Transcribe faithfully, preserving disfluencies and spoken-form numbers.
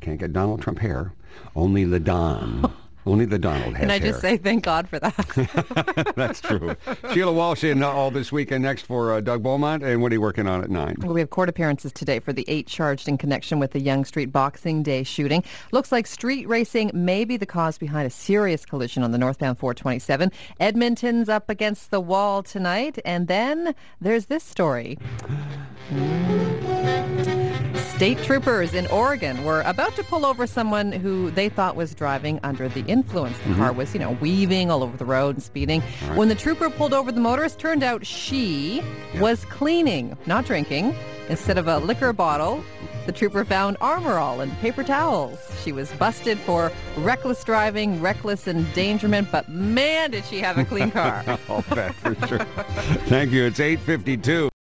can't get Donald Trump hair. Only the Don. Only the Donald has Can I hair. just say thank God for that? That's true. Sheila Walsh in uh, all this weekend. Next for uh, Doug Beaumont. And what are you working on at nine? Well, we have court appearances today for the eight charged in connection with the Yonge Street Boxing Day shooting. Looks like street racing may be the cause behind a serious collision on the northbound four twenty-seven. Edmonton's up against the wall tonight. And then there's this story. State troopers in Oregon were about to pull over someone who they thought was driving under the influence. The Mm-hmm. car was, you know, weaving all over the road and speeding. Right. When the trooper pulled over the motorist, turned out she Yeah. was cleaning, not drinking. Instead of a liquor bottle, the trooper found Armor All and paper towels. She was busted for reckless driving, reckless endangerment, but man, did she have a clean car. I'll bet for sure. Thank you. It's eight fifty-two.